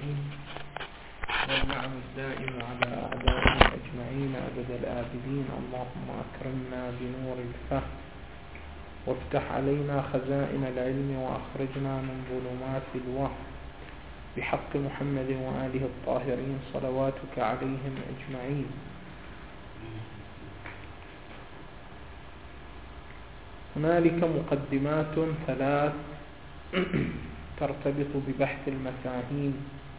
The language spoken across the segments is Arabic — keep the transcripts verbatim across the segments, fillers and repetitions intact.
الصالحين والنعم الدائم على أعدائهم أجمعين أبد الآبدين. اللهم أكرمنا بنور الفهم وافتح علينا خزائن العلم وأخرجنا من ظلمات الوهم بحق محمد وآله الطاهرين صلواتك عليهم أجمعين. هنالك مقدمات ثلاث ترتبط ببحث المفاهيم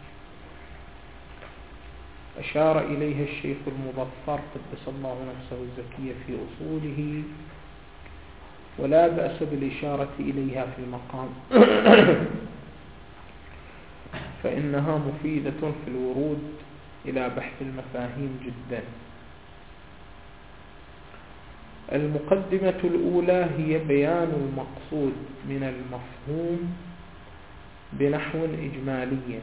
أشار إليها الشيخ المظفر قدس الله نفسه الزكية في أصوله، ولا بأس بالإشارة إليها في المقام فإنها مفيدة في الورود إلى بحث المفاهيم جدا. المقدمة الأولى هي بيان المقصود من المفهوم بنحو إجمالي.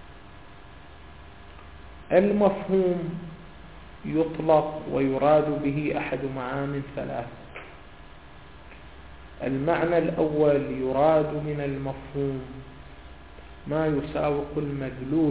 المفهوم يطلق ويراد به أحد معان ثلاث. المعنى الأول يراد من المفهوم ما يساوق المدلول،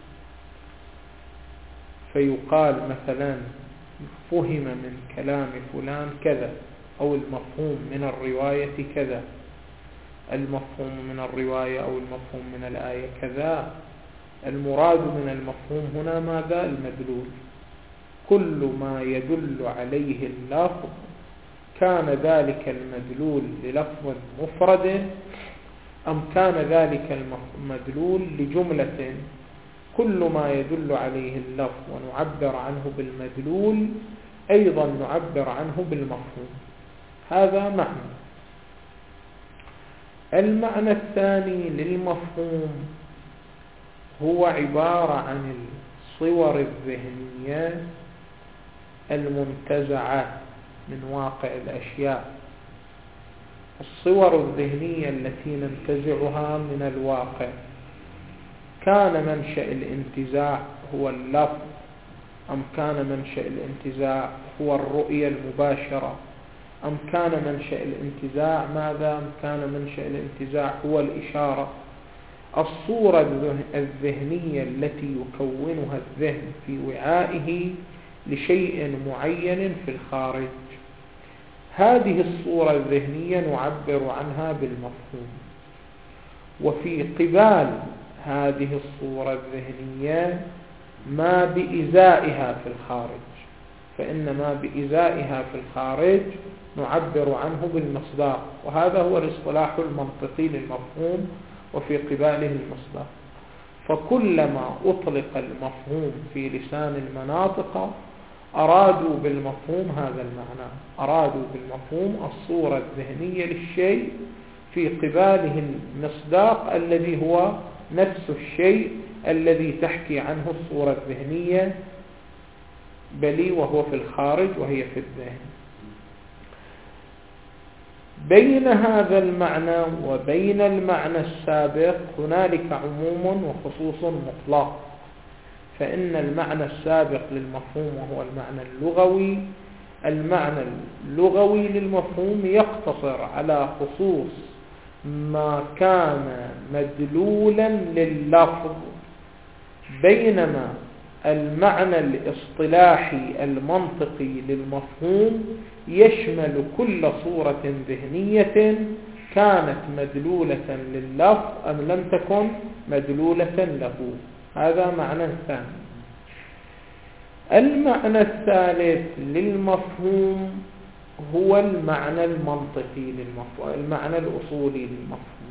فيقال مثلا فهم من كلام فلان كذا، أو المفهوم من الرواية كذا، المفهوم من الرواية أو المفهوم من الآية كذا. المراد من المفهوم هنا ماذا؟ المدلول. كل ما يدل عليه اللفظ كان ذلك المدلول للفظ مفرد أم كان ذلك المدلول لجملة. كل ما يدل عليه اللفظ ونعبر عنه بالمدلول أيضا نعبر عنه بالمفهوم. هذا معنى. المعنى الثاني للمفهوم هو عبارة عن الصور الذهنية المنتزعة من واقع الأشياء، الصور الذهنية التي ننتزعها من الواقع. كان منشأ الانتزاع هو اللفظ أم كان منشأ الانتزاع هو الرؤية المباشرة أم كان منشأ الانتزاع ماذا؟ أم كان منشأ الانتزاع هو الإشارة. الصورة الذهنية التي يكونها الذهن في وعائه لشيء معين في الخارج، هذه الصورة الذهنية نعبر عنها بالمفهوم. وفي قبال هذه الصورة الذهنية ما بإزائها في الخارج، فإن ما بإزائها في الخارج نعبر عنه بالمصداق، وهذا هو الاصطلاح المنطقي للمفهوم وفي قباله المصداق. فكلما أطلق المفهوم في لسان المناطق أرادوا بالمفهوم هذا المعنى، أرادوا بالمفهوم الصورة الذهنية للشيء في قباله المصداق الذي هو نفس الشيء الذي تحكي عنه الصورة الذهنية، بل وهو في الخارج وهي في الذهن. بين هذا المعنى وبين المعنى السابق هنالك عموم وخصوص مطلق. فإن المعنى السابق للمفهوم وهو المعنى اللغوي، المعنى اللغوي للمفهوم يقتصر على خصوص ما كان مدلولا لللفظ، بينما المعنى الاصطلاحي المنطقي للمفهوم يشمل كل صورة ذهنية كانت مدلولة لللفظ أم لم تكن مدلولة له. هذا معنى ثاني. المعنى الثالث للمفهوم هو المعنى المنطقي للمفهوم، المعنى الأصولي للمفهوم.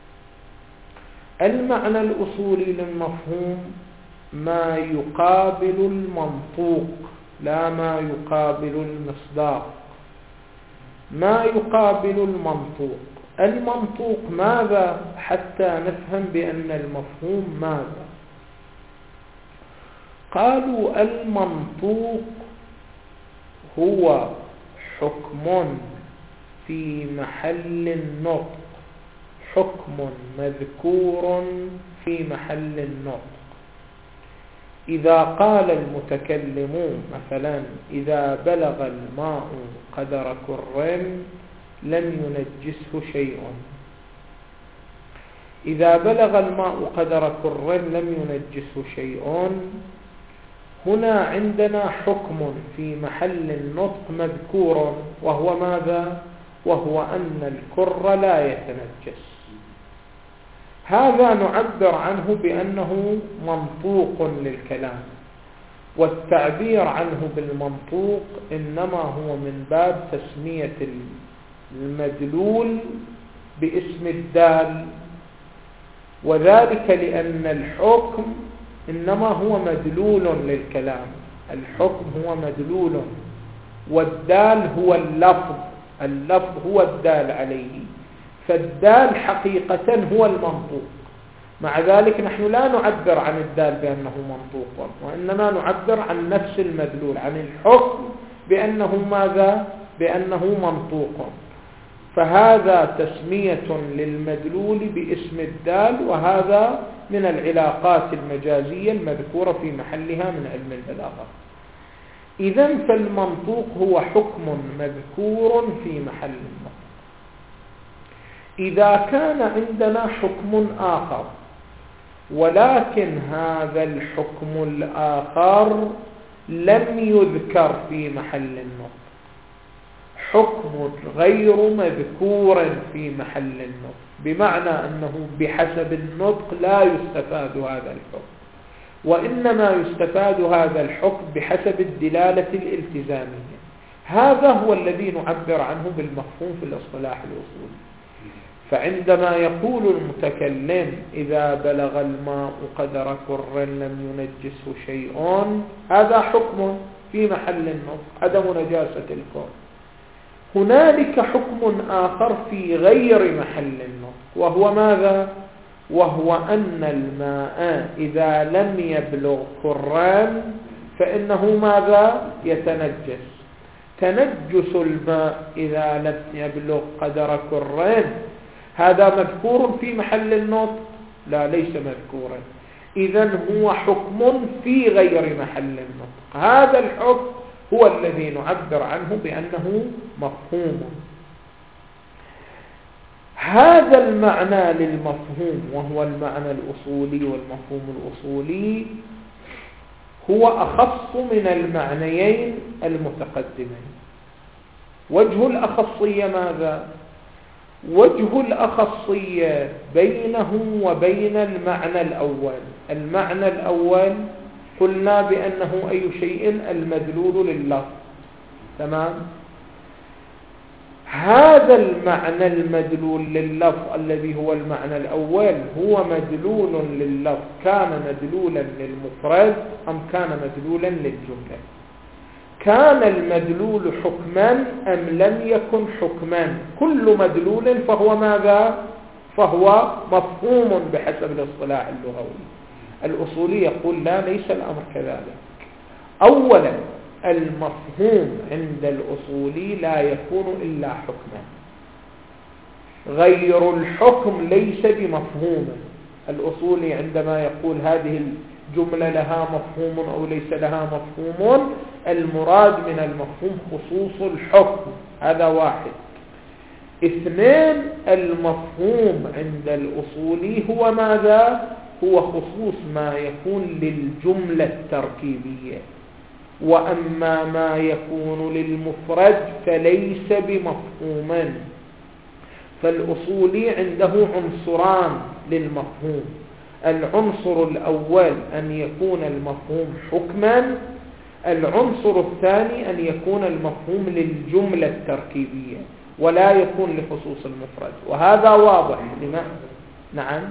المعنى الأصولي للمفهوم ما يقابل المنطوق لا ما يقابل المصداق. ما يقابل المنطوق، المنطوق ماذا حتى نفهم بأن المفهوم ماذا؟ قالوا المنطوق هو حكم في محل النطق، حكم مذكور في محل النطق. إذا قال المتكلمون مثلا إذا بلغ الماء قدر كر لم ينجسه شيء، إذا بلغ الماء قدر كر لم ينجسه شيء، هنا عندنا حكم في محل النطق مذكور، وهو ماذا؟ وهو أن الكر لا يتنجس. هذا نعبر عنه بأنه منطوق للكلام، والتعبير عنه بالمنطوق إنما هو من باب تسمية المدلول باسم الدال، وذلك لأن الحكم إنما هو مدلول للكلام، الحكم هو مدلول، والدال هو اللفظ، اللفظ هو الدال عليه، فالدال حقيقة هو المنطوق. مع ذلك نحن لا نعبر عن الدال بأنه منطوق، وإنما نعبر عن نفس المدلول، عن الحكم بأنه ماذا؟ بأنه منطوق. فهذا تسمية للمدلول باسم الدال، وهذا من العلاقات المجازية المذكورة في محلها من علم البلاغة. إذن فالمنطوق هو حكم مذكور في محل النطق. إذا كان عندنا حكم آخر، ولكن هذا الحكم الآخر لم يذكر في محل النطق، حكم غير مذكور في محل النطق، بمعنى أنه بحسب النطق لا يستفاد هذا الحكم، وإنما يستفاد هذا الحكم بحسب الدلالة الالتزامية. هذا هو الذي نعبر عنه بالمفهوم في الاصطلاح الأصولي. فعندما يقول المتكلم إذا بلغ الماء قدر كر لم ينجسه شيء، هذا حكم في محل النطق، عدم نجاسة الكر. هنالك حكم آخر في غير محل النطق، وهو ماذا؟ وهو أن الماء إذا لم يبلغ كران فإنه ماذا؟ يتنجس. تنجس الماء إذا لم يبلغ قدر كران هذا مذكور في محل النطق؟ لا، ليس مذكورا. إذن هو حكم في غير محل النطق. هذا الحكم هو الذي نعبر عنه بأنه مفهوم. هذا المعنى للمفهوم وهو المعنى الأصولي والمفهوم الأصولي هو أخص من المعنيين المتقدمين. وجه الأخصية ماذا؟ وجه الأخصية بينه وبين المعنى الأول. المعنى الأول قلنا بأنه أي شيء؟ المدلول لللفظ، تمام؟ هذا المعنى المدلول لللفظ الذي هو المعنى الأول هو مدلول لللفظ، كان مدلولا للمفرد أم كان مدلولا للجملة؟ كان المدلول حكما أم لم يكن حكما؟ كل مدلول فهو ماذا؟ فهو مفهوم بحسب الاصطلاح اللغوي. الأصولي يقول لا، ليس الأمر كذلك. أولا، المفهوم عند الأصولي لا يكون إلا حكما، غير الحكم ليس بمفهوم. الأصولي عندما يقول هذه الجملة لها مفهوم أو ليس لها مفهوم، المراد من المفهوم خصوص الحكم، هذا واحد. اثنين، المفهوم عند الأصولي هو ماذا؟ هو خصوص ما يكون للجملة التركيبية، وأما ما يكون للمفرد فليس بمفهوما. فالأصولي عنده عنصران للمفهوم: العنصر الأول أن يكون المفهوم حكما، العنصر الثاني أن يكون المفهوم للجملة التركيبية ولا يكون لخصوص المفرد. وهذا واضح. لما؟ نعم،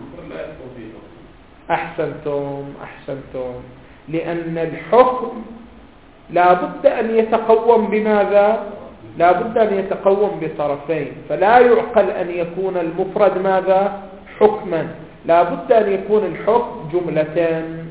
أحسنتم أحسنتم لأن الحكم لا بد أن يتقوم بماذا؟ لا بد أن يتقوم بطرفين. فلا يعقل أن يكون المفرد ماذا؟ حكما، لا بد أن يكون الحكم جملتان.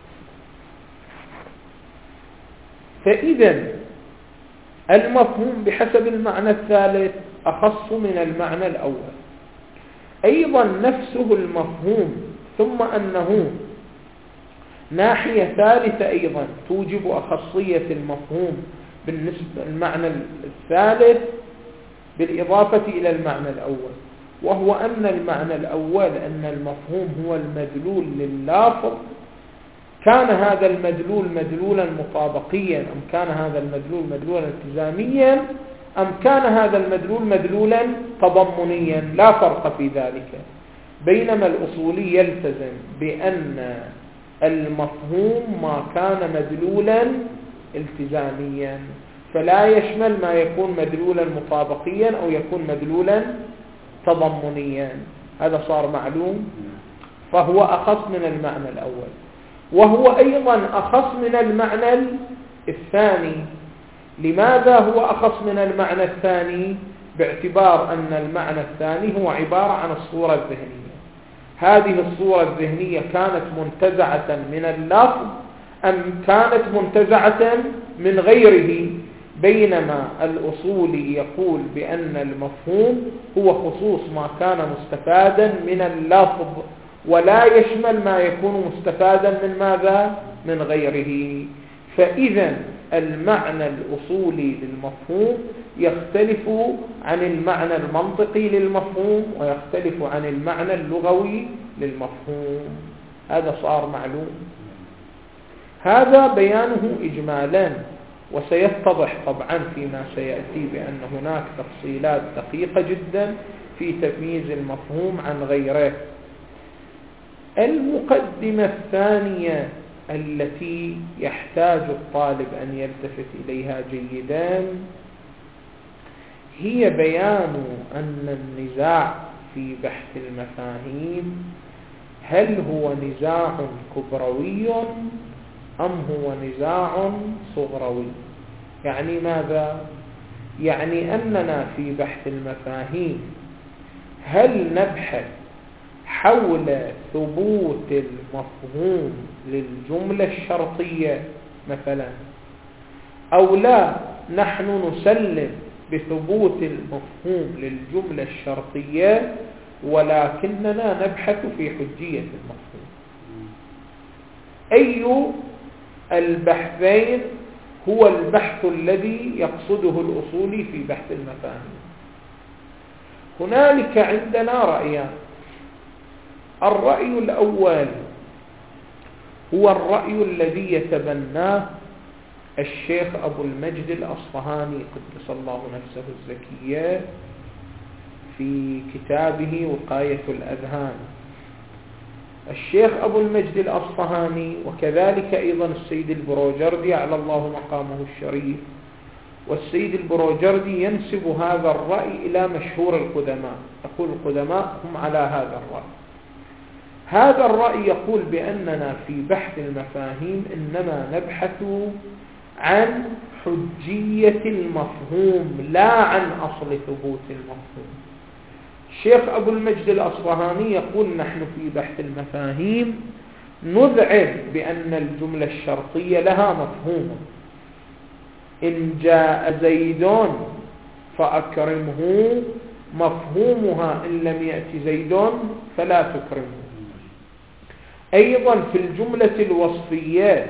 فإذا المفهوم بحسب المعنى الثالث أخص من المعنى الأول. أيضا نفسه المفهوم، ثم أنه ناحية ثالثة أيضا توجب أخصية المفهوم بالنسبة للمعنى الثالث بالإضافة إلى المعنى الأول، وهو أن المعنى الأول أن المفهوم هو المدلول لللافظ، كان هذا المدلول مدلولا مطابقيا أم كان هذا المدلول مدلولا التزاميا أم كان هذا المدلول مدلولا تضمنيا، لا فرق في ذلك. بينما الأصولي يلتزم بأن المفهوم ما كان مدلولا التزاميا، فلا يشمل ما يكون مدلولا مطابقيا أو يكون مدلولا تضمنيا. هذا صار معلوم، فهو أخص من المعنى الأول، وهو أيضا أخص من المعنى الثاني. لماذا هو أخص من المعنى الثاني؟ باعتبار أن المعنى الثاني هو عبارة عن الصورة الذهنية. هذه الصورة الذهنية كانت منتزعة من اللفظ أم كانت منتزعة من غيره؟ بينما الأصولي يقول بأن المفهوم هو خصوص ما كان مستفادا من اللفظ، ولا يشمل ما يكون مستفادا من ماذا؟ من غيره. فإذا المعنى الأصولي للمفهوم يختلف عن المعنى المنطقي للمفهوم، ويختلف عن المعنى اللغوي للمفهوم. هذا صار معلوم. هذا بيانه إجمالا، وسيتضح طبعا فيما سيأتي بأن هناك تفصيلات دقيقة جدا في تمييز المفهوم عن غيره. المقدمة الثانية التي يحتاج الطالب أن يلتفت إليها جيدا هي بيان أن النزاع في بحث المفاهيم هل هو نزاع كبروي أم هو نزاع صغروي. يعني ماذا؟ يعني أننا في بحث المفاهيم هل نبحث حول ثبوت المفهوم للجملة الشرطية مثلا، أو لا، نحن نسلم بثبوت المفهوم للجملة الشرطية ولكننا نبحث في حجية المفهوم. أي البحثين هو البحث الذي يقصده الأصولي في بحث المفاهيم؟ هنالك عندنا رأيان. الرأي الأول هو الرأي الذي يتبناه الشيخ أبو المجد الأصفهاني قدس الله نفسه الزكية في كتابه وقاية الأذهان. الشيخ أبو المجد الأصفهاني وكذلك أيضا السيد البروجردي على الله مقامه الشريف، والسيد البروجردي ينسب هذا الرأي إلى مشهور القدماء، يقول القدماء هم على هذا الرأي. هذا الرأي يقول بأننا في بحث المفاهيم إنما نبحث عن حجية المفهوم لا عن أصل ثبوت المفهوم. الشيخ أبو المجد الأصفهاني يقول نحن في بحث المفاهيم نذعن بأن الجملة الشرطية لها مفهوم. إن جاء زيد فأكرمه، مفهومها إن لم يأتي زيد فلا تكرمه. أيضا في الجملة الوصفية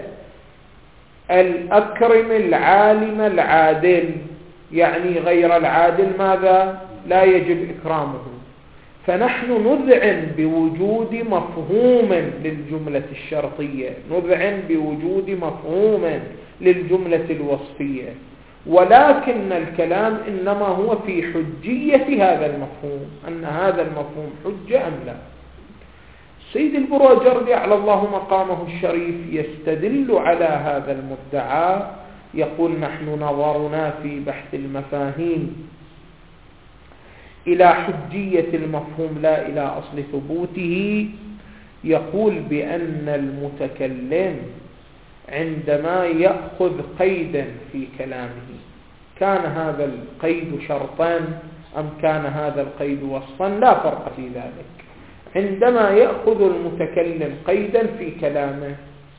الأكرم العالم العادل، يعني غير العادل ماذا؟ لا يجب إكرامه. فنحن نذعن بوجود مفهوم للجملة الشرطية، نذعن بوجود مفهوم للجملة الوصفية، ولكن الكلام إنما هو في حجية هذا المفهوم، أن هذا المفهوم حجة أم لا. السيد البروجردي على الله مقامه الشريف يستدل على هذا المدعى، يقول نحن نظرنا في بحث المفاهيم إلى حجية المفهوم لا إلى أصل ثبوته. يقول بأن المتكلم عندما يأخذ قيدا في كلامه، كان هذا القيد شرطا أم كان هذا القيد وصفا لا فرق في ذلك. عندما يأخذ المتكلم قيدا في كلامه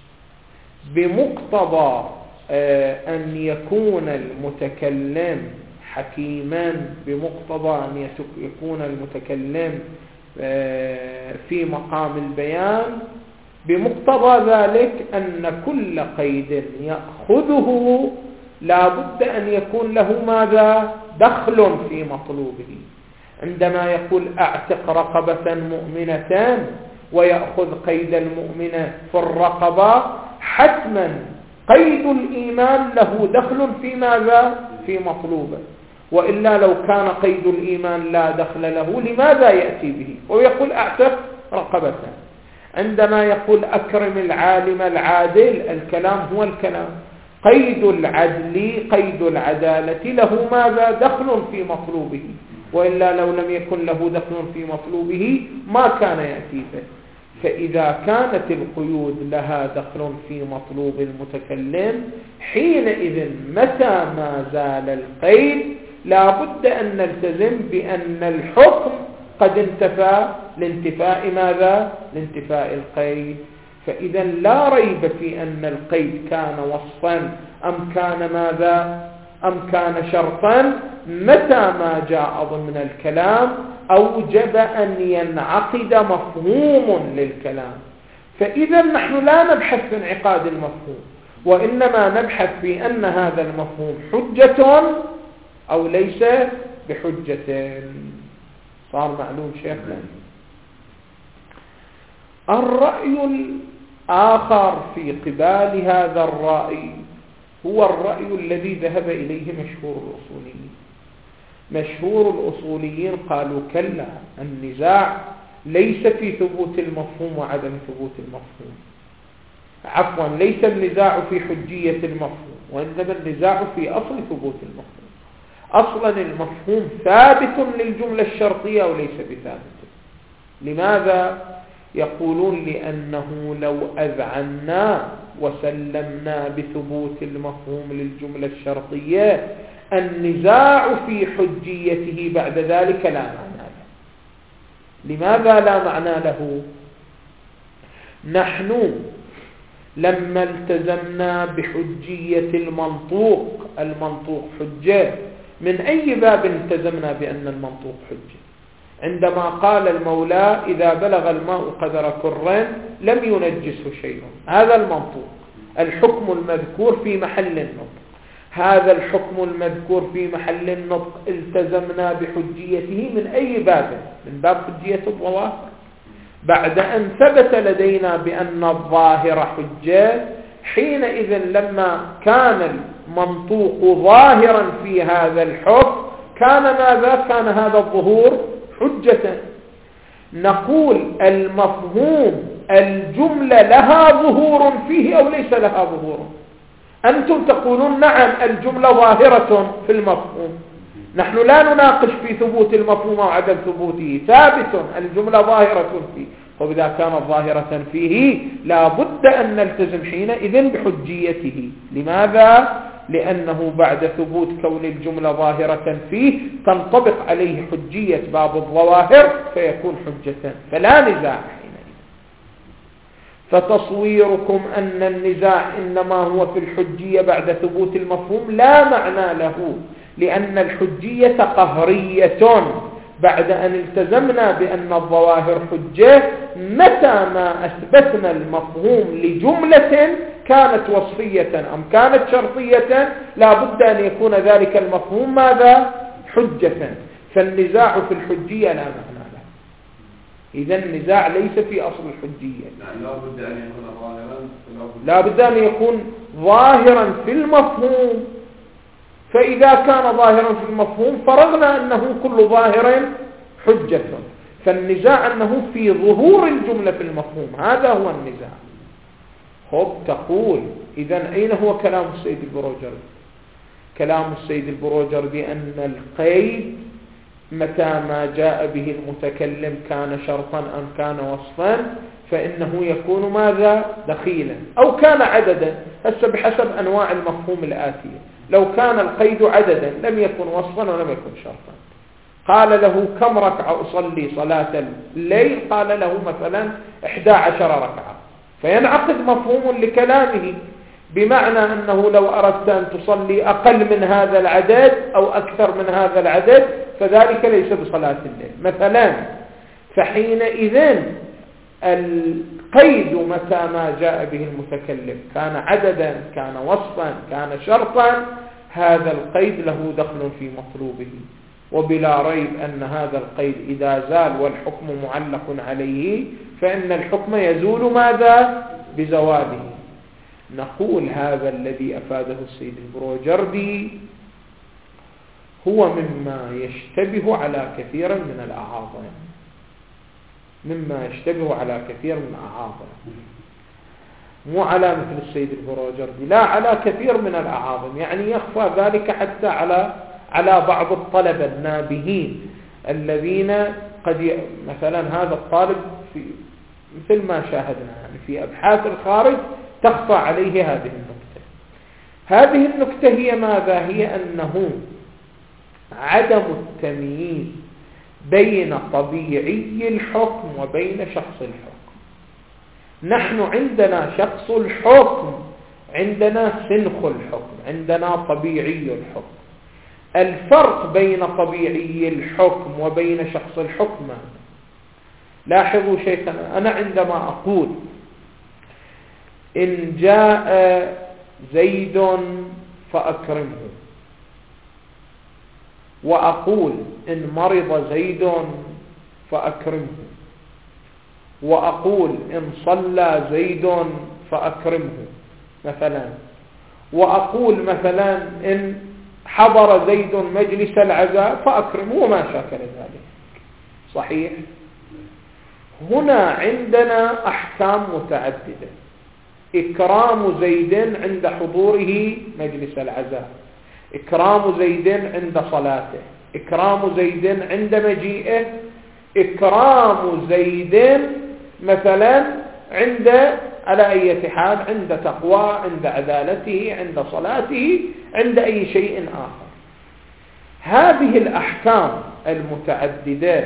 بمقتضى أن يكون المتكلم حكيما، بمقتضى أن يكون المتكلم في مقام البيان، بمقتضى ذلك أن كل قيد يأخذه لا بد أن يكون له ماذا؟ دخل في مطلوبه. عندما يقول أعتق رقبة مؤمنة ويأخذ قيد المؤمنة في الرقبة، حتما قيد الإيمان له دخل في ماذا؟ في مطلوبه، وإلا لو كان قيد الإيمان لا دخل له لماذا يأتي به؟ ويقول أعتق رقبة. عندما يقول أكرم العالم العادل، الكلام هو الكلام، قيد العدل قيد العدالة له ماذا؟ دخل في مطلوبه، وإلا لو لم يكن له دخل في مطلوبه ما كان يأتي به. فإذا كانت القيود لها دخل في مطلوب المتكلم، حينئذ متى ما زال القيد لا بد أن نلتزم بأن الحكم قد انتفى لانتفاء ماذا؟ لانتفاء القيد. فإذا لا ريب في أن القيد كان وصفا أم كان ماذا؟ أم كان شرطا، متى ما جاء ضمن الكلام أوجب أن ينعقد مفهوم للكلام. فإذا نحن لا نبحث في انعقاد المفهوم، وإنما نبحث في أن هذا المفهوم حجة أو ليس بحجة. صار معلوم شيخنا؟ الرأي الآخر في قبال هذا الرأي هو الرأي الذي ذهب إليه مشهور الأصوليين. مشهور الأصوليين قالوا كلا، النزاع ليس في ثبوت المفهوم وعدم ثبوت المفهوم، عفوا ليس النزاع في حجية المفهوم، وإنما النزاع في أصل ثبوت المفهوم. أصلا المفهوم ثابت للجملة الشرطية أو ليس بثابت. لماذا؟ يقولون لأنه لو أذعنا وسلمنا بثبوت المفهوم للجملة الشرطية، النزاع في حجيته بعد ذلك لا معنى له. لماذا لا معنى له؟ نحن لما التزمنا بحجية المنطوق، المنطوق حجة، من أي باب التزمنا بأن المنطوق حجة؟ عندما قال المولى إذا بلغ الماء قدر كر لم ينجسه شيء، هذا المنطوق، الحكم المذكور في محل النطق. هذا الحكم المذكور في محل النطق التزمنا بحجيته من أي باب؟ من باب حجية الظواهر. بعد أن ثبت لدينا بأن الظاهر حجة، حينئذ لما كان المنطوق ظاهرا في هذا الحكم كان ماذا؟ كان هذا الظهور حجة. نقول المفهوم الجملة لها ظهور فيه أو ليس لها ظهور؟ أنتم تقولون نعم الجملة ظاهرة في المفهوم، نحن لا نناقش في ثبوت المفهوم وعدم ثبوته، ثابت الجملة ظاهرة فيه. وإذا كانت ظاهرة فيه لا بد أن نلتزم حينئذ بحجيته. لماذا؟ لأنه بعد ثبوت كون الجملة ظاهرة فيه تنطبق عليه حجية باب الظواهر فيكون حجة، فلا نزاع حينئذ. فتصويركم أن النزاع إنما هو في الحجية بعد ثبوت المفهوم لا معنى له، لأن الحجية قهرية. بعد أن التزمنا بأن الظواهر حجة، متى ما أثبتنا المفهوم لجملة كانت وصفية أم كانت شرطية لا بد أن يكون ذلك المفهوم ماذا؟ حجة. فالنزاع في الحجية لا معنى له. إذا النزاع ليس في أصل الحجية، لا بد أن يكون ظاهرا، لا بد أن يكون ظاهرا في المفهوم. فإذا كان ظاهرا في المفهوم فرغنا أنه كل ظاهر حجة. فالنزاع أنه في ظهور الجملة في المفهوم، هذا هو النزاع. خب تقول إذن أين هو كلام السيد البروجردي؟ كلام السيد البروجردي أن القيد متى ما جاء به المتكلم كان شرطا أم كان وصفا فإنه يكون ماذا؟ دخيلا أو كان عددا، هسه بحسب أنواع المفهوم الآتية. لو كان القيد عددا لم يكن وصفا ولم يكن شرطا. قال له كم ركعة أصلي صلاة الليل؟ قال له مثلا إحدى عشر ركعة، فينعقد مفهوم لكلامه، بمعنى أنه لو أردت أن تصلي أقل من هذا العدد أو أكثر من هذا العدد فذلك ليس بصلاة الليل مثلا. فحينئذ القيد متى ما جاء به المتكلم كان عددا كان وصفا كان شرطا، هذا القيد له دخل في مطلوبه. وبلا ريب أن هذا القيد إذا زال والحكم معلق عليه فإن الحكم يزول ماذا؟ بزواله. نقول هذا الذي أفاده السيد البروجردي هو مما يشتبه على كثير من الأعاظم، مما يشتبه على كثير من الأعاظم، مو على مثل السيد البروجردي، لا على كثير من الأعاظم، يعني يخفى ذلك حتى على على بعض الطلبة النابهين الذين قد ي... مثلا هذا الطالب في مثل ما شاهدنا يعني في أبحاث الخارج تخفى عليه هذه النكتة. هذه النكتة هي ماذا؟ هي أنه عدم التمييز بين طبيعي الحكم وبين شخص الحكم. نحن عندنا شخص الحكم، عندنا سنخ الحكم، عندنا طبيعي الحكم. الفرق بين طبيعي الحكم وبين شخص الحكم، لاحظوا شيخنا، أنا عندما أقول إن جاء زيد فأكرمه، وأقول إن مرض زيد فأكرمه، وأقول إن صلى زيد فأكرمه مثلا، وأقول مثلا إن حضر زيد مجلس العزاء فأكرمه وما شاكل ذلك. صحيح؟ هنا عندنا أحكام متعددة. إكرام زيد عند حضوره مجلس العزاء، إكرام زيد عند صلاته، إكرام زيد عند مجيئه، إكرام زيد مثلا عند على أي حال عند تقوى، عند عدالته، عند صلاته، عند أي شيء آخر. هذه الأحكام المتعددة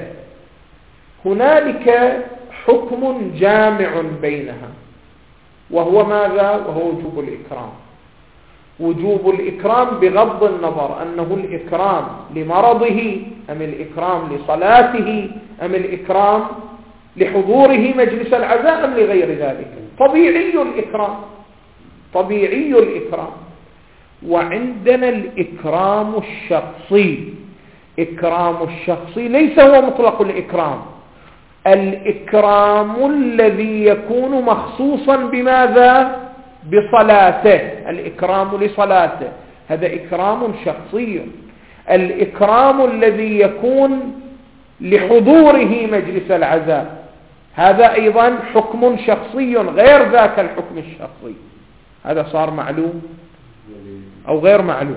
هنالك حكم جامع بينها، وهو ماذا؟ وهو وجوب الإكرام. وجوب الإكرام بغض النظر أنه الإكرام لمرضه أم الإكرام لصلاته أم الإكرام لحضوره مجلس العزاء أم لغير ذلك. طبيعي الإكرام، طبيعي الإكرام. وعندنا الإكرام الشخصي. إكرام الشخصي ليس هو مطلق الإكرام، الإكرام الذي يكون مخصوصا بماذا؟ بصلاته. الإكرام لصلاته هذا إكرام شخصي. الإكرام الذي يكون لحضوره مجلس العزاء هذا أيضا حكم شخصي غير ذاك الحكم الشخصي. هذا صار معلوم أو غير معلوم؟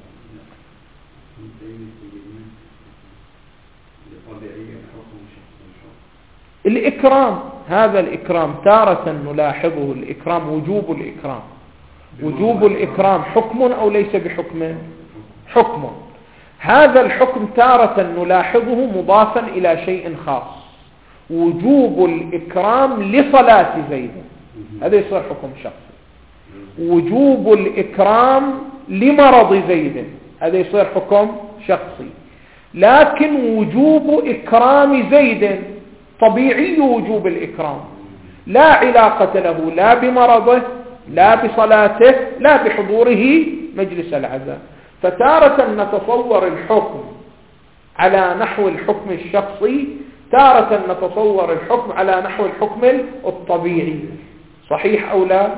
الإكرام، هذا الإكرام تارة نلاحظه الإكرام وجوب الإكرام. وجوب الإكرام حكم أو ليس بحكم؟ حكم. هذا الحكم تارة نلاحظه مضافا إلى شيء خاص، وجوب الإكرام لصلاة زيد، هذا يصير حكم شخصي. وجوب الإكرام لمرض زيد هذا يصير حكم شخصي. لكن وجوب إكرام زيد طبيعي، وجوب الإكرام لا علاقة له لا بمرضه لا بصلاته لا بحضوره مجلس العزاء. فتارة نتصور الحكم على نحو الحكم الشخصي، تارة نتصور الحكم على نحو الحكم الطبيعي. صحيح أو لا؟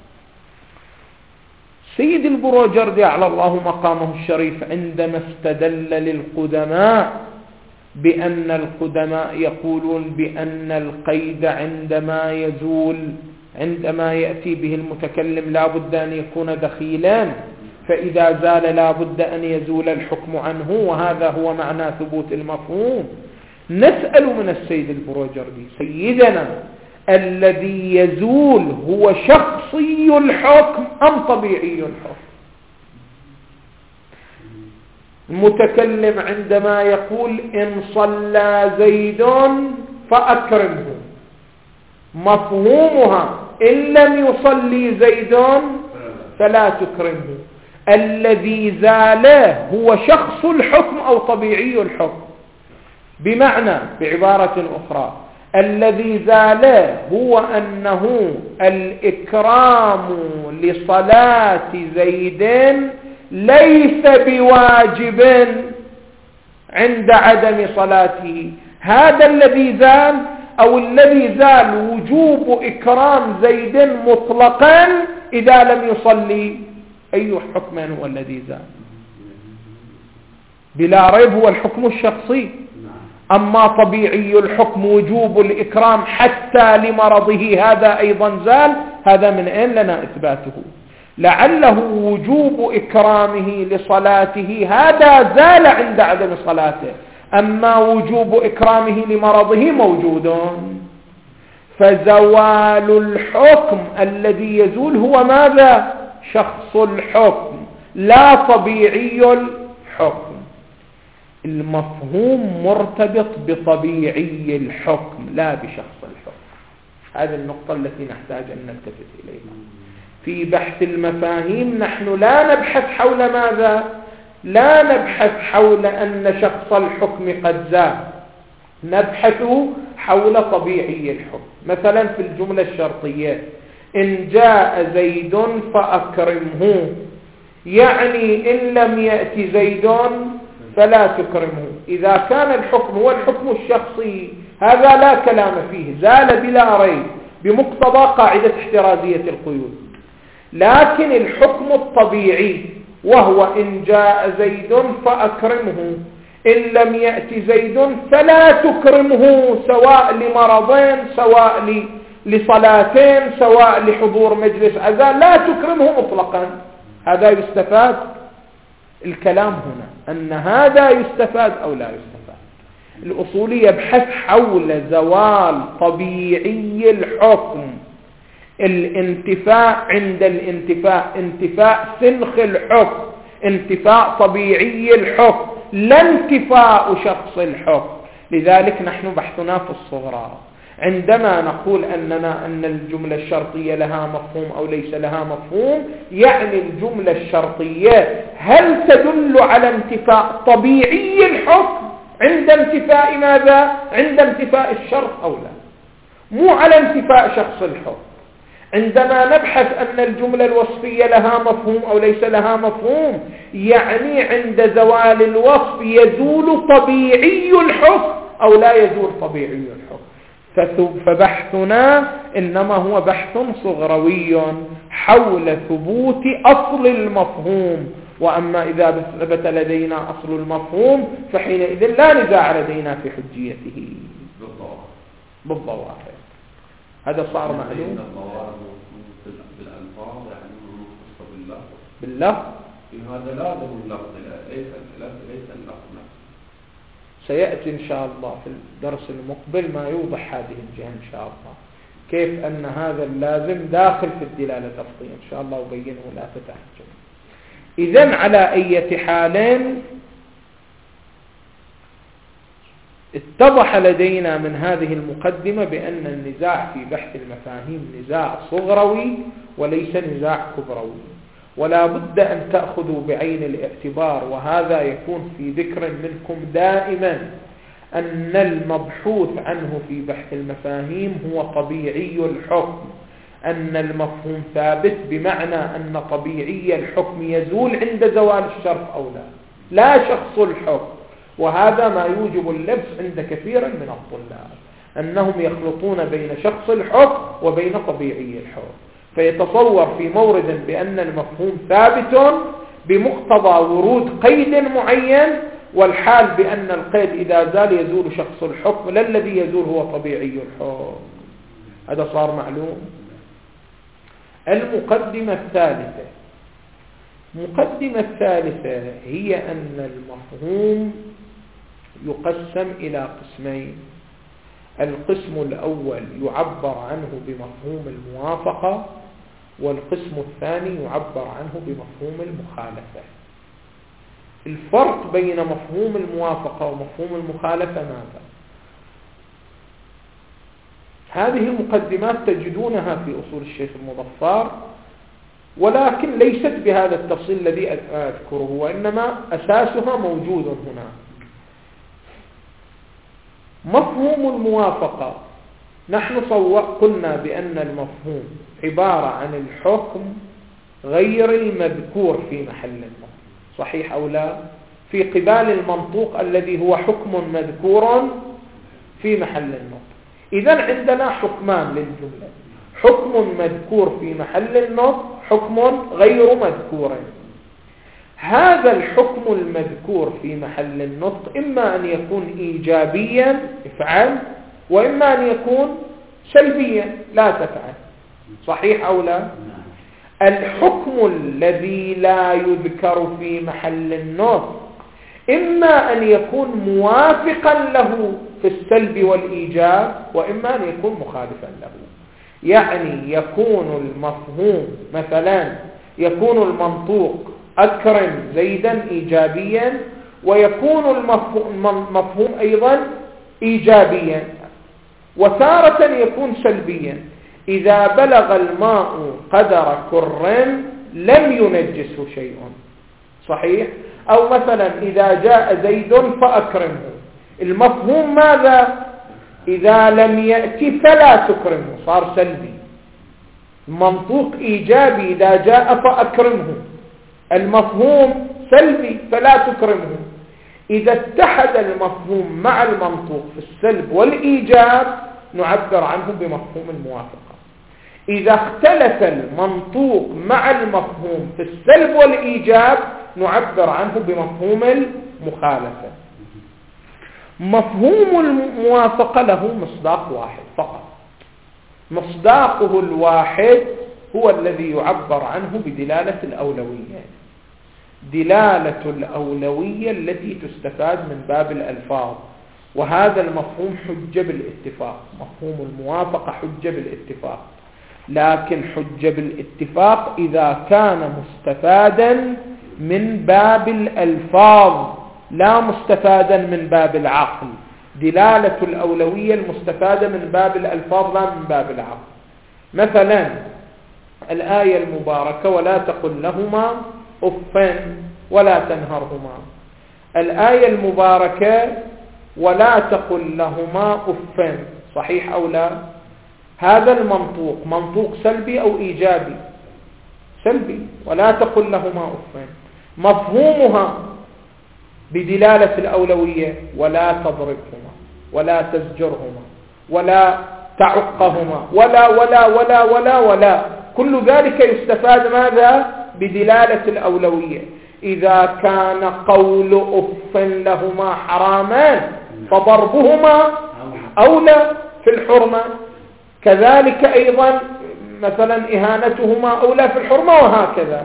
سيد البروجردي على الله مقامه الشريف عندما استدل للقدماء بأن القدماء يقولون بأن القيد عندما يزول عندما يأتي به المتكلم لا بد أن يكون دخيلا، فإذا زال لا بد أن يزول الحكم عنه، وهذا هو معنى ثبوت المفهوم. نسأل من السيد البروجردي سيدنا الذي يزول هو شخصي الحكم أم طبيعي الحكم؟ المتكلم عندما يقول إن صلى زيد فأكرمه، مفهومها إن لم يصلي زيد فلا تكرمه. الذي زال هو شخص الحكم أو طبيعي الحكم؟ بمعنى بعبارة أخرى الذي زال هو أنه الإكرام لصلاة زيد ليس بواجب. عند عدم صلاته، هذا الذي زال أو الذي زال وجوب إكرام زيد مطلقا إذا لم يصلي؟ أي حكم هو الذي زال؟ بلا ريب هو الحكم الشخصي. أما طبيعي الحكم وجوب الإكرام حتى لمرضه، هذا أيضا زال. هذا من أين لنا إثباته؟ لعله وجوب إكرامه لصلاته هذا زال عند عدم صلاته، أما وجوب إكرامه لمرضه موجود. فزوال الحكم الذي يزول هو ماذا؟ شخص الحكم لا طبيعي الحكم. المفهوم مرتبط بطبيعي الحكم لا بشخص الحكم. هذه النقطة التي نحتاج أن نلتفت إليها في بحث المفاهيم. نحن لا نبحث حول ماذا؟ لا نبحث حول أن شخص الحكم قد زال، نبحث حول طبيعي الحكم. مثلا في الجملة الشرطية إن جاء زيد فأكرمه، يعني إن لم يأتي زيد فلا تكرمه. إذا كان الحكم هو الحكم الشخصي هذا لا كلام فيه، زال بلا ريب بمقتضى قاعدة احترازية القيود. لكن الحكم الطبيعي وهو إن جاء زيد فأكرمه، إن لم يأتي زيد فلا تكرمه، سواء لمرضين سواء لصلاتين سواء لحضور مجلس عزاء، لا تكرمه مطلقا. هذا يستفاد الكلام هنا أن هذا يستفاد أو لا يستفاد. الأصولي يبحث حول زوال طبيعي الحكم، الانتفاء عند الانتفاء، انتفاء سنخ الحكم، انتفاء طبيعي الحكم، لا انتفاء شخص الحكم. لذلك نحن بحثنا في الصغرى عندما نقول أننا أن الجملة الشرطية لها مفهوم أو ليس لها مفهوم، يعني الجملة الشرطية هل تدل على انتفاء طبيعي الحكم عند انتفاء ماذا؟ عند انتفاء الشرط أو لا، مو على انتفاء شخص الحكم. عندما نبحث أن الجملة الوصفية لها مفهوم أو ليس لها مفهوم، يعني عند زوال الوصف يزول طبيعي الحكم أو لا يزول طبيعي الحكم. فبحثنا إنما هو بحث صغروي حول ثبوت أصل المفهوم. وأما إذا ثبت لدينا أصل المفهوم فحينئذ لا نزاع لدينا في حجيته بالظواهر. هذا صار معلوم بالألفاظ يعني مختصة باللفظ باللفظ هذا لازم اللفظ ليس ليس اللفظ. سيأتي إن شاء الله في الدرس المقبل ما يوضح هذه الجهة إن شاء الله، كيف أن هذا اللازم داخل في الدلالة اللفظية إن شاء الله وبينه لا تتحجب. إذن على أي حال اتضح لدينا من هذه المقدمة بأن النزاع في بحث المفاهيم نزاع صغروي وليس نزاع كبروي، ولا بد أن تأخذوا بعين الاعتبار، وهذا يكون في ذكر منكم دائما، أن المبحوث عنه في بحث المفاهيم هو طبيعي الحكم، أن المفهوم ثابت بمعنى أن طبيعي الحكم يزول عند زوال الشرط أو لا، لا شخص الحكم. وهذا ما يوجب اللبس عند كثير من الطلاب، أنهم يخلطون بين شخص الحكم وبين طبيعي الحكم، فيتصور في مورد بأن المفهوم ثابت بمقتضى ورود قيد معين، والحال بأن القيد إذا زال يزول شخص الحكم، لا الذي يزول هو طبيعي الحكم. هذا صار معلوم. المقدمة الثالثة المقدمة الثالثة هي أن المفهوم يقسم إلى قسمين. القسم الأول يعبر عنه بمفهوم الموافقة، والقسم الثاني يعبر عنه بمفهوم المخالفة. الفرق بين مفهوم الموافقة ومفهوم المخالفة ماذا؟ هذه المقدمات تجدونها في أصول الشيخ المظفر، ولكن ليست بهذا التفصيل الذي أذكره، وإنما أساسها موجود هنا. مفهوم الموافقة نحن قلنا بأن المفهوم عبارة عن الحكم غير المذكور في محل النص، صحيح أو لا؟ في قبال المنطوق الذي هو حكم مذكور في محل النطق. إذن عندنا حكمان للجملة: حكم مذكور في محل النطق، حكم غير مذكور. هذا الحكم المذكور في محل النطق إما أن يكون إيجابيا افعل، وإما أن يكون سلبيا لا تفعل. صحيح أو لا؟ الحكم الذي لا يذكر في محل النطق إما أن يكون موافقا له في السلب والإيجاب، وإما أن يكون مخالفا له. يعني يكون المفهوم مثلا يكون المنطوق أكرم زيدا إيجابيا، ويكون المفهوم أيضا إيجابيا، وتارة يكون سلبيا. إذا بلغ الماء قدر كر لم ينجسه شيء. صحيح؟ أو مثلا إذا جاء زيد فأكرمه، المفهوم ماذا؟ إذا لم يأتي فلا تكرمه، صار سلبي. المنطوق إيجابي إذا جاء فأكرمه، المفهوم سلبي فلا تكرمه. إذا اتحد المفهوم مع المنطوق في السلب والإيجاب نعبر عنه بمفهوم الموافقة. إذا اختلف المنطوق مع المفهوم في السلب والإيجاب نعبر عنه بمفهوم المخالفة. مفهوم الموافقة له مصداق واحد فقط، مصداقه الواحد هو الذي يعبر عنه بدلالة الأولوية. دلالة الأولوية التي تستفاد من باب الألفاظ، وهذا المفهوم حجة بالاتفاق. مفهوم الموافقة حجة بالاتفاق، لكن حجة بالاتفاق إذا كان مستفادا من باب الألفاظ لا مستفادا من باب العقل. دلالة الأولوية المستفادة من باب الألفاظ لا من باب العقل. مثلا الآية المباركة: ولا تقل لهما أف ولا تنهرهما. الآية المباركة: ولا تقل لهما أف. صحيح أو لا؟ هذا المنطوق منطوق سلبي أو إيجابي؟ سلبي. ولا تقل لهما أف. مفهومها بدلالة الأولوية: ولا تضربهما ولا تزجرهما ولا تعقهما ولا ولا ولا ولا ولا. كل ذلك يستفاد ماذا؟ بدلالة الأولوية. إذا كان قول أف لهما حراما فضربهما أولى في الحرمة، كذلك أيضا مثلا إهانتهما أولى في الحرمة، وهكذا.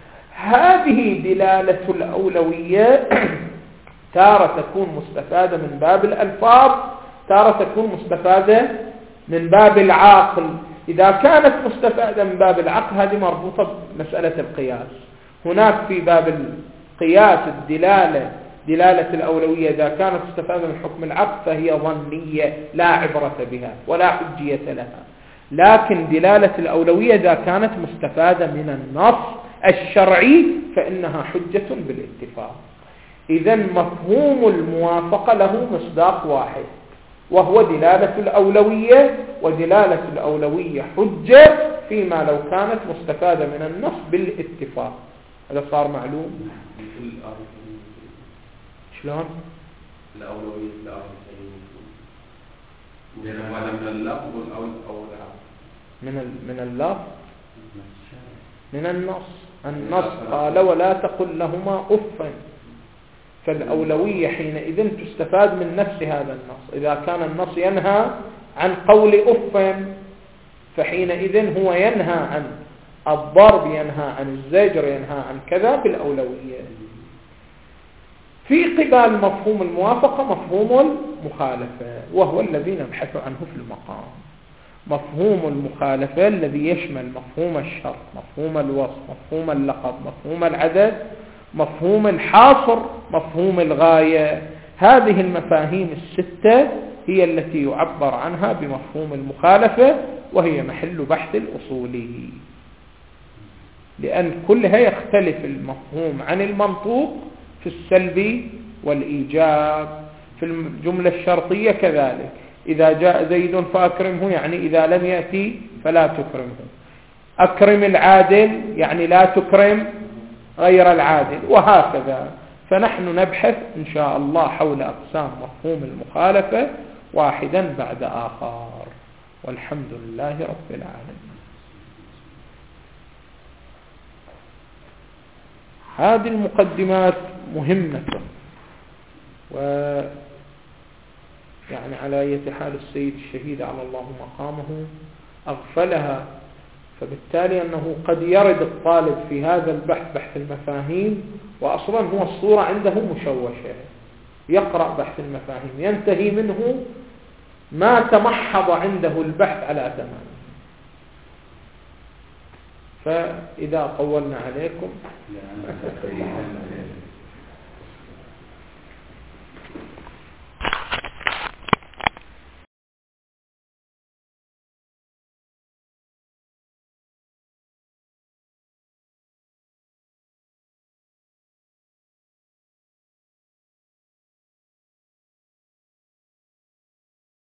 هذه دلالة الأولوية تارة تكون مستفادة من باب الألفاظ، تارة تكون مستفادة من باب العقل. إذا كانت مستفادة من باب العقل هذه مربوطة بمسألة القياس. هناك في باب القياس الدلالة دلالة الأولوية إذا كانت مستفادة من حكم العقل فهي ظنية لا عبرة بها ولا حجية لها. لكن دلالة الأولوية إذا كانت مستفادة من النص الشرعي فإنها حجة بالاتفاق. إذن مفهوم الموافقة له مصداق واحد وهو دلالة الأولوية، ودلالة الأولوية حجة فيما لو كانت مستفادة من النص بالاتفاق. هذا صار معلوم؟ شلون؟ الأولوية من اللفظ أو من من اللفظ من النص. النص قال: ولا تقل لهما أف. فالأولوية حينئذ تستفاد من نفس هذا النص. إذا كان النص ينهى عن قول أف فحينئذ هو ينهى عن الضرب، ينهى عن الزجر، ينهى عن كذا بالأولوية. في قبال مفهوم الموافقة مفهوم المخالفة، وهو الذي نبحث عنه في المقام. مفهوم المخالفة الذي يشمل مفهوم الشرط، مفهوم الوصف، مفهوم اللقب، مفهوم العدد، مفهوم الحاصر، مفهوم الغاية. هذه المفاهيم الستة هي التي يعبر عنها بمفهوم المخالفة، وهي محل بحث الأصولي، لأن كلها يختلف المفهوم عن المنطوق في السلب والإيجاب. في الجملة الشرطية كذلك: إذا جاء زيد فأكرمه، يعني إذا لم يأتي فلا تكرمه. أكرم العادل يعني لا تكرم غير العادل، وهكذا. فنحن نبحث إن شاء الله حول أقسام مفهوم المخالفة واحدا بعد آخر، والحمد لله رب العالمين. هذه المقدمات مهمة، و يعني على أي حال السيد الشهيد على الله مقامه أغفلها، فبالتالي أنه قد يرد الطالب في هذا البحث بحث المفاهيم وأصلا هو الصورة عنده مشوشة، يقرأ بحث المفاهيم ينتهي منه ما تمحض عنده البحث على تمامه. فإذا طولنا عليكم